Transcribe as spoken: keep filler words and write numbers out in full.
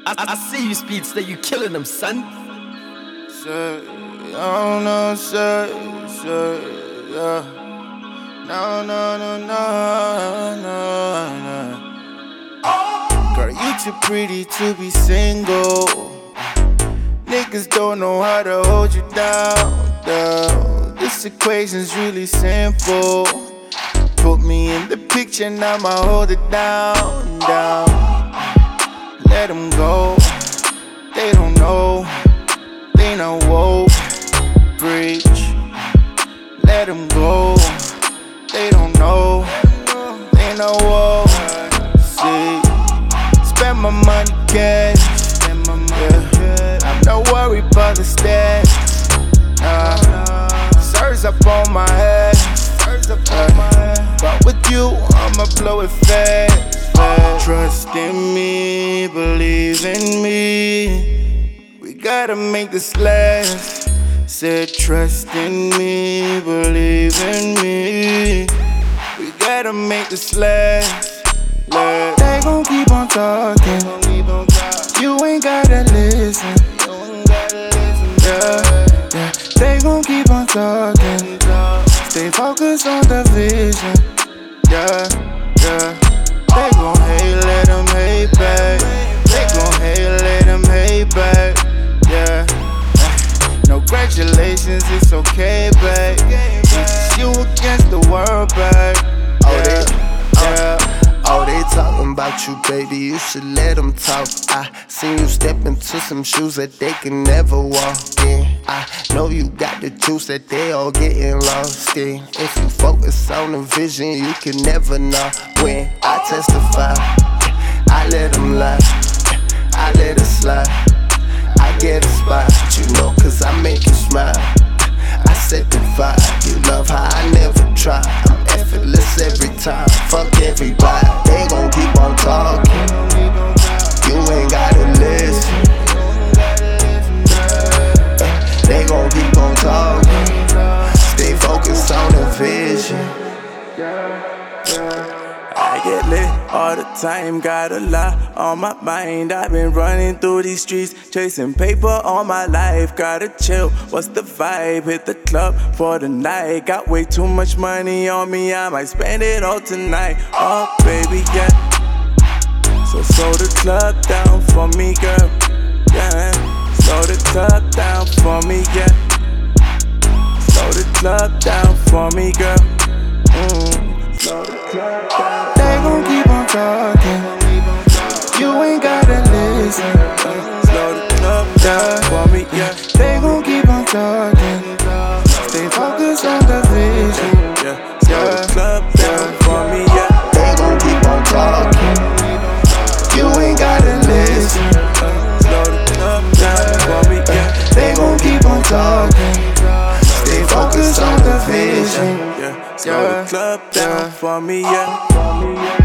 I, I see you, Speedster, you killing them, son. Sir, I don't know, sir, sir, yeah. No, no, no, no, no, no. Girl, you too pretty to be single. Niggas don't know how to hold you down, down. This equation's really simple. Put me in the picture, now I'ma hold it down, down. Let them go, they don't know, they know woke, preach. Let them go, they don't know, they know woke. See, spend my money cash, yeah. I'm not worried about the stats. Nah, Sir's up on my head, uh, but with you, I'ma blow it fast. Trust in me, believe in me. We gotta make this last. Said trust in me, believe in me. We gotta make this last. last. They gon' keep on talking. You ain't gotta listen. Yeah, yeah. They gon' keep on talking. Stay focused on the vision. Yeah, yeah. They gon' hate, let them hate back. They gon' hate, let them hate back. Yeah. No congratulations, it's okay, babe. It's you against the world, babe. Oh, they, yeah. Oh, they talking about you, baby. You should let them talk. I seen you step into some shoes that they can never walk in. I know you got the juice that they all getting lost in. If you focus on the vision, you can never know. When I testify, I let them lie, I let it slide. I get a spot, you know, cause I make you smile. I set the vibe, you love how I never try. I'm effortless every time, fuck everybody. They gon' keep on talking, you ain't gotta listen. They gon' keep on talking, stay focused on the vision. I get lit all the time, got a lot on my mind. I've been running through these streets, chasing paper all my life. Gotta chill, what's the vibe? Hit the club for the night. Got way too much money on me, I might spend it all tonight. Oh baby, yeah. So slow the club down for me, girl. Yeah. Slow the club down for me, yeah. Slow the club down for me, girl. Mm. Slow the club down. They gon' keep on talking. You ain't gotta listen. Slow the club down for me, yeah. They gon' keep on talking. Stay focused on the vision. Yeah. Slow the club down for me, yeah. They gon' keep on talking, you ain't gotta listen. Slow the club down for me, yeah. They gon' keep on talking. Stay focused on the vision. Yeah. Slow the club down for me, yeah.